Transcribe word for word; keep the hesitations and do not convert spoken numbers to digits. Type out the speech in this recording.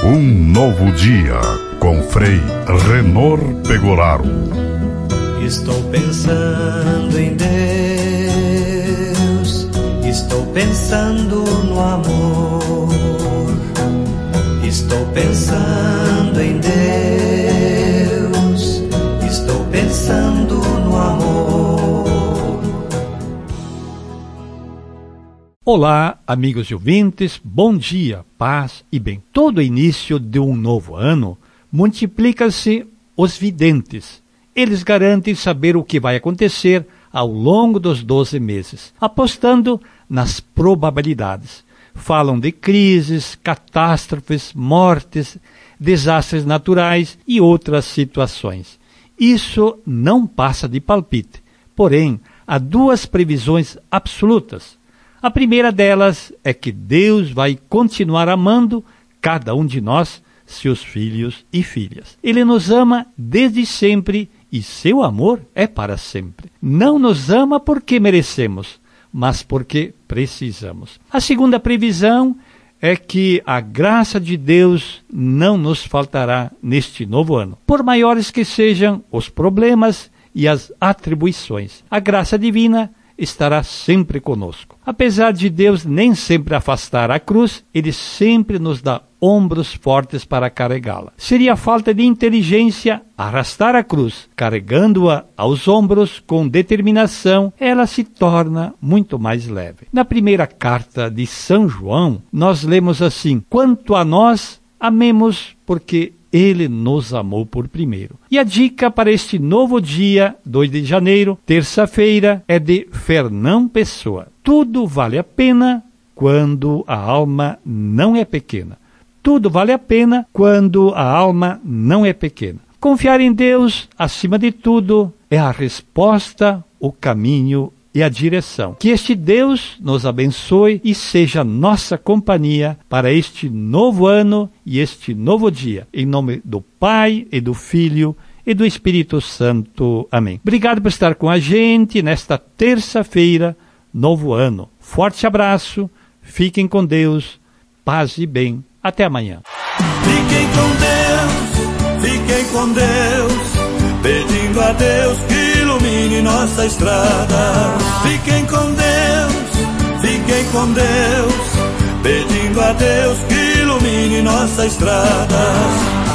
Um novo dia com Frei Renor Pegoraro. Estou pensando em Deus, estou pensando no amor, estou pensando em Deus, estou pensando no amor. Olá, amigos e ouvintes, bom dia, paz e bem. Todo início de um novo ano, multiplica-se os videntes. Eles garantem saber o que vai acontecer ao longo dos doze meses, apostando nas probabilidades. Falam de crises, catástrofes, mortes, desastres naturais e outras situações. Isso não passa de palpite, porém, há duas previsões absolutas. A primeira delas é que Deus vai continuar amando cada um de nós, seus filhos e filhas. Ele nos ama desde sempre e seu amor é para sempre. Não nos ama porque merecemos, mas porque precisamos. A segunda previsão é que a graça de Deus não nos faltará neste novo ano. Por maiores que sejam os problemas e as atribuições, a graça divina estará sempre conosco. Apesar de Deus nem sempre afastar a cruz, Ele sempre nos dá ombros fortes para carregá-la. Seria falta de inteligência arrastar a cruz. Carregando-a aos ombros com determinação, ela se torna muito mais leve. Na primeira carta de São João, nós lemos assim: quanto a nós, amemos porque Ele nos amou por primeiro. E a dica para este novo dia, dois de janeiro, terça-feira, é de Fernão Pessoa. Tudo vale a pena quando a alma não é pequena. Tudo vale a pena quando a alma não é pequena. Confiar em Deus, acima de tudo, é a resposta, o caminho e a direção. Que este Deus nos abençoe e seja nossa companhia para este novo ano e este novo dia. Em nome do Pai e do Filho e do Espírito Santo. Amém. Obrigado por estar com a gente nesta terça-feira, novo ano. Forte abraço, fiquem com Deus, paz e bem. Até amanhã. Fiquem com Deus, fiquem com Deus, pedindo a Deus que ilumine nossa estrada. Fiquem com Deus, fiquem com Deus, pedindo a Deus que ilumine nossa estrada.